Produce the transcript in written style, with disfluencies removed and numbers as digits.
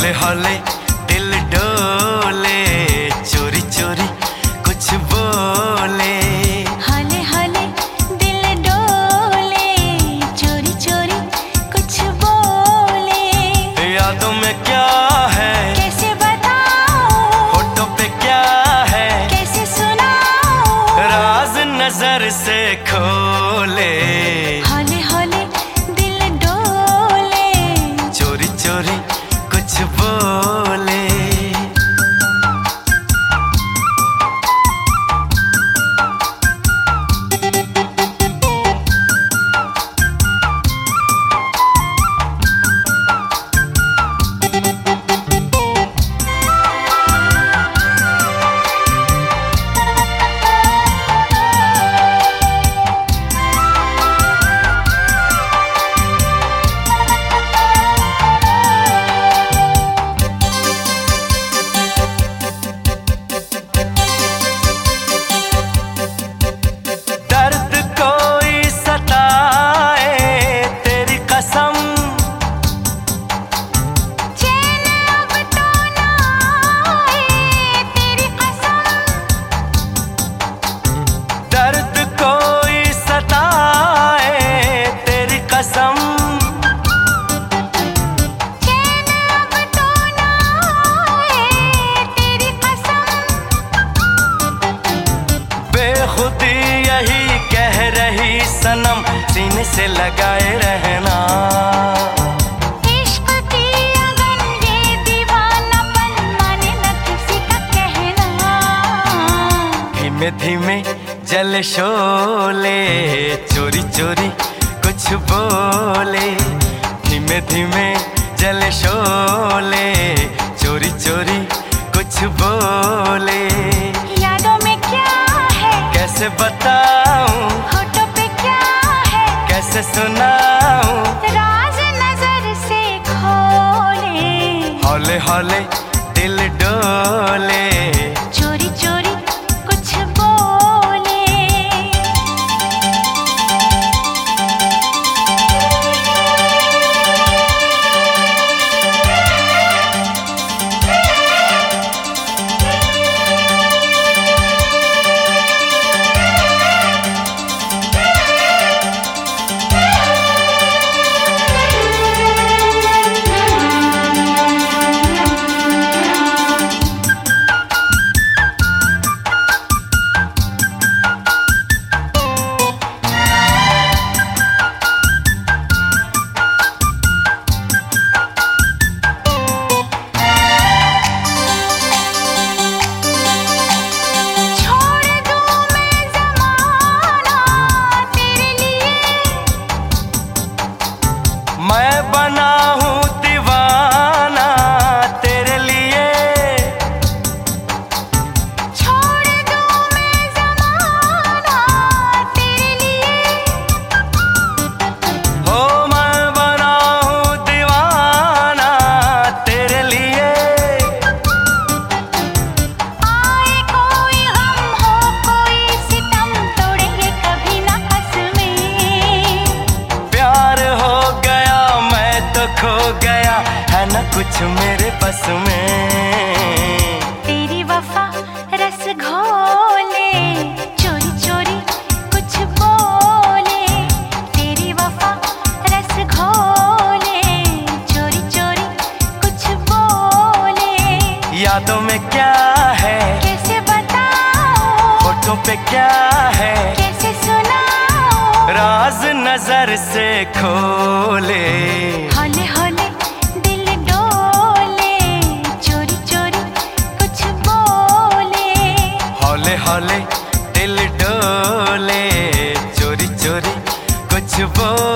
हौले हौले दिल डोले, चोरी चोरी कुछ बोले। हौले हौले दिल डोले, चोरी चोरी कुछ बोले। यादों में क्या है कैसे बताऊं, होठों पे क्या है कैसे सुनाऊं, राज नजर से खोले। हौले हौले दिल डोले, चोरी चोरी कुछ बोले। दर्द कोई सताए तेरी कसम, चैन अब तो ना आए तेरी कसम। दर्द कोई सताए तेरी कसम। चैन अब तो ना आए तेरी कसम। बेखुदी यही कह रही सनम, सीने से लगाए रहना। इश्क की अगन ये दीवानापन, माने न किसी का कहना। धीमे धीमे जले शोले, चोरी चोरी कुछ बोले। धीमे धीमे जले शोले, चोरी चोरी कुछ बोले। यादों में क्या है कैसे बताऊं, होठों पे क्या है कैसे सुनाऊं, राज नजर से खोले। हौले हौले दिल डोले। चोरी चोरी कुछ बोले। छोड़ दूं मैं ज़माना तेरे लिए, मैं बना हूँ दीवाना तेरे लिए। छोड़ दूं मैं ज़माना तेरे लिए। हो मैं बना हूँ दीवाना तेरे लिए। आए कोई गम हो कोई सितम, तोड़ेंगे कभी ना कसमें। प्यार हो गया मैं तो खो गया, है न कुछ मेरे बस में। तेरी वफा रस घोले, चोरी चोरी कुछ बोले। तेरी वफा रस घोले, चोरी चोरी कुछ बोले। यादों में क्या है कैसे बताऊं, होठों पे क्या है कैसे सुनाऊं, राज नजर से खोले। हौले हौले दिल डोले, चोरी चोरी कुछ बोले। हौले हौले दिल डोले, चोरी चोरी कुछ बोले।